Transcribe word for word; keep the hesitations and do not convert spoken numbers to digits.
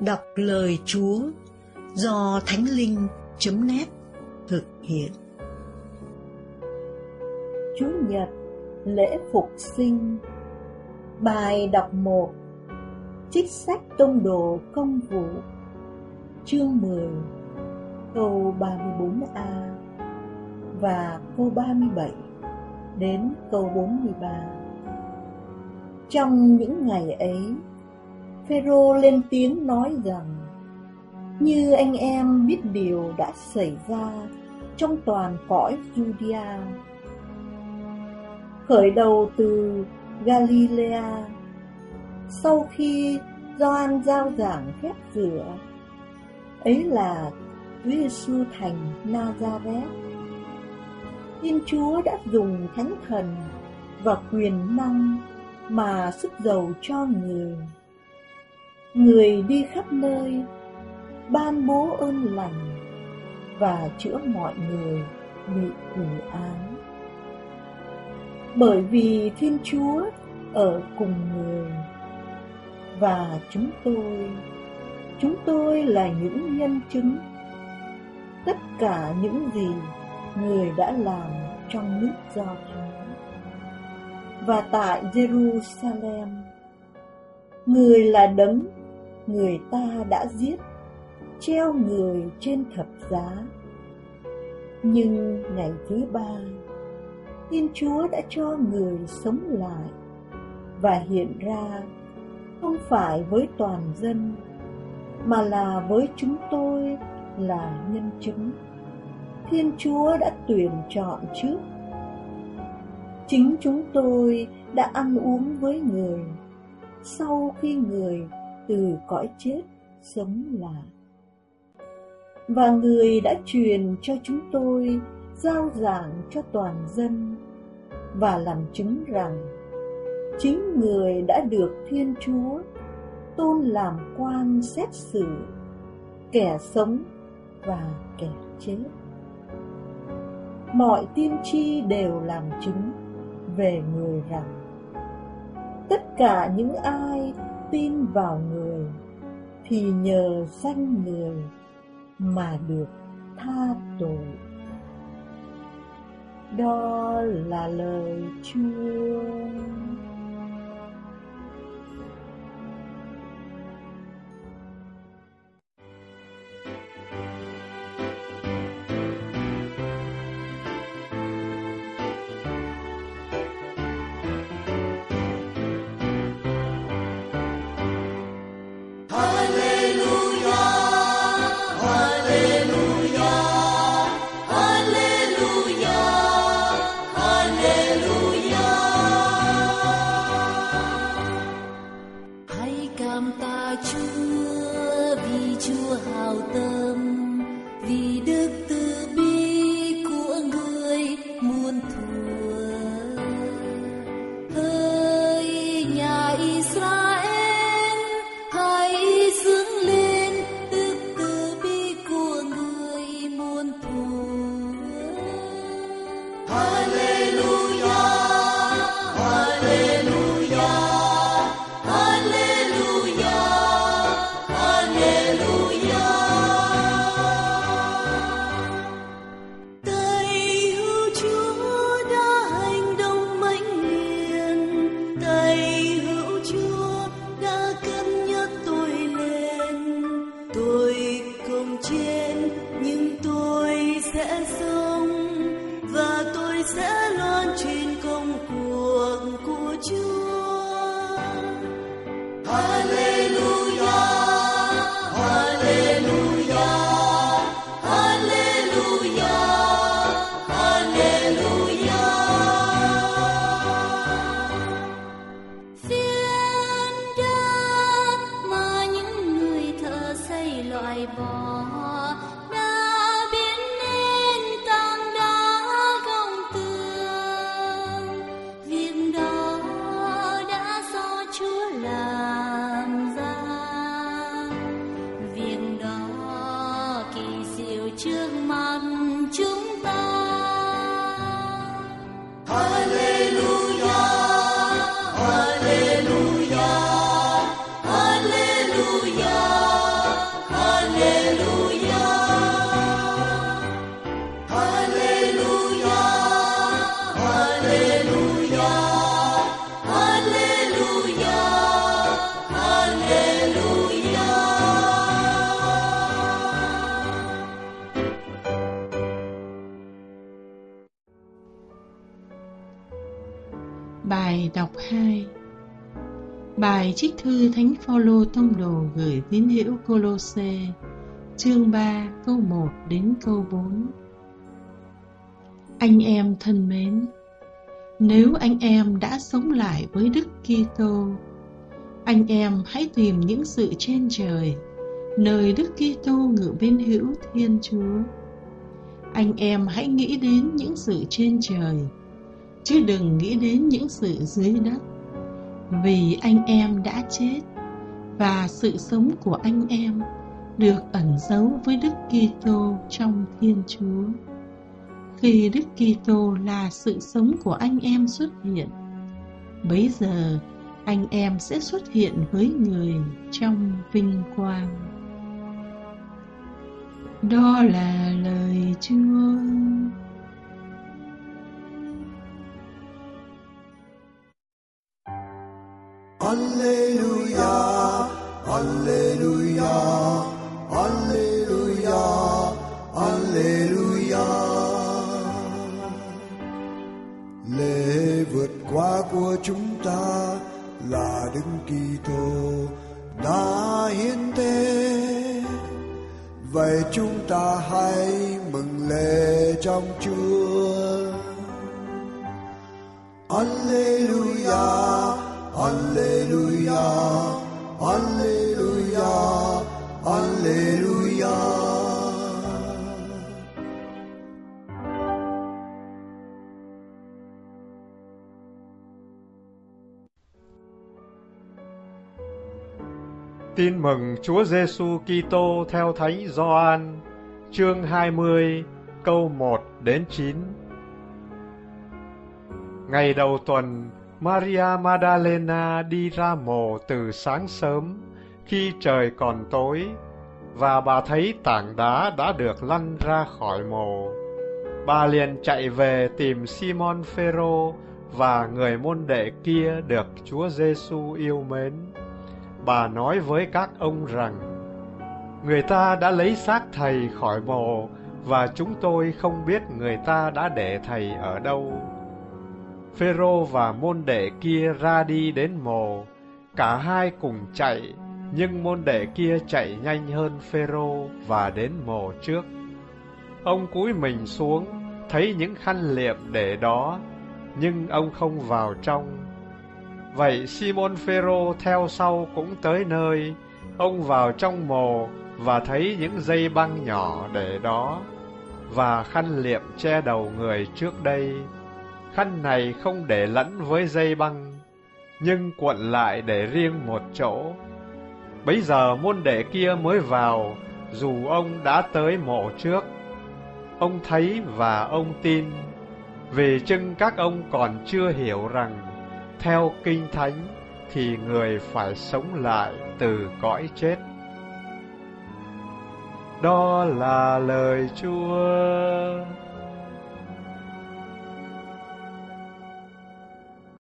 Đọc lời Chúa do thánh linh chấm net thực hiện. Chủ nhật lễ Phục Sinh. Bài đọc một. Trích sách Tông đồ Công vụ, chương mười, câu ba mươi bốn a và câu ba mươi bảy đến câu bốn mươi ba. Trong những ngày ấy, Phêrô lên tiếng nói rằng: như anh em biết điều đã xảy ra trong toàn cõi Giu-đê-a, khởi đầu từ Galilea, sau khi Gioan giao giảng phép rửa, ấy là Chúa Giêsu thành Na-za-rét. Thiên Chúa đã dùng thánh thần và quyền năng mà sức giàu cho người. Người đi khắp nơi, ban bố ơn lành và chữa mọi người bị quỷ ám. Bởi vì Thiên Chúa ở cùng người, và chúng tôi, chúng tôi là những nhân chứng tất cả những gì người đã làm trong nước Do Thái và tại Jerusalem. Người là đấng người ta đã giết, treo người trên thập giá. Nhưng ngày thứ ba, Thiên Chúa đã cho người sống lại và hiện ra không phải với toàn dân, mà là với chúng tôi là nhân chứng Thiên Chúa đã tuyển chọn trước. Chính chúng tôi đã ăn uống với người sau khi người từ cõi chết sống lại. Và người đã truyền cho chúng tôi giao giảng cho toàn dân và làm chứng rằng chính người đã được Thiên Chúa tôn làm quan xét xử kẻ sống và kẻ chết. Mọi tiên tri đều làm chứng về người rằng tất cả những ai tin vào người thì nhờ danh người mà được tha tội. Đó là lời Chúa. Hallelujah, hallelujah. Bài đọc hai. Bài trích thư Thánh Phaolô tông đồ gửi tín hữu Cô-lô-sê, chương ba, câu một đến câu bốn. Anh em thân mến, nếu anh em đã sống lại với Đức Kitô, anh em hãy tìm những sự trên trời, nơi Đức Kitô ngự bên hữu Thiên Chúa. Anh em hãy nghĩ đến những sự trên trời, chứ đừng nghĩ đến những sự dưới đất, vì anh em đã chết, và sự sống của anh em được ẩn giấu với Đức Kitô trong Thiên Chúa. Khi Đức Kitô là sự sống của anh em xuất hiện, bấy giờ anh em sẽ xuất hiện với người trong vinh quang. Đó là lời Chúa. Alleluia, Alleluia, Alleluia, Alleluia. Lễ vượt qua của chúng ta là Đức Kitô đã hiến tế. Vậy chúng ta hãy mừng lễ trong Chúa. Alleluia, Alleluia, Alleluia, Alleluia. Tin mừng Chúa Giêsu Kitô theo Thánh Gioan, chương hai mươi, câu một đến chín. Ngày đầu tuần, Maria Magdalena đi ra mồ từ sáng sớm, khi trời còn tối, và bà thấy tảng đá đã được lăn ra khỏi mồ. Bà liền chạy về tìm Simon Phêrô và người môn đệ kia được Chúa Giêsu yêu mến. Bà nói với các ông rằng: người ta đã lấy xác thầy khỏi mồ, và chúng tôi không biết người ta đã để thầy ở đâu. Phêrô và môn đệ kia ra đi đến mồ, cả hai cùng chạy, nhưng môn đệ kia chạy nhanh hơn Phêrô và đến mồ trước. Ông cúi mình xuống, thấy những khăn liệm để đó, nhưng ông không vào trong. Vậy Simon Phêrô theo sau cũng tới nơi. Ông vào trong mồ và thấy những dây băng nhỏ để đó, và khăn liệm che đầu người trước đây. Khăn này không để lẫn với dây băng, nhưng cuộn lại để riêng một chỗ. Bấy giờ môn đệ kia mới vào, dù ông đã tới mộ trước. Ông thấy và ông tin, vì chưng các ông còn chưa hiểu rằng theo Kinh Thánh thì người phải sống lại từ cõi chết. Đó là lời Chúa.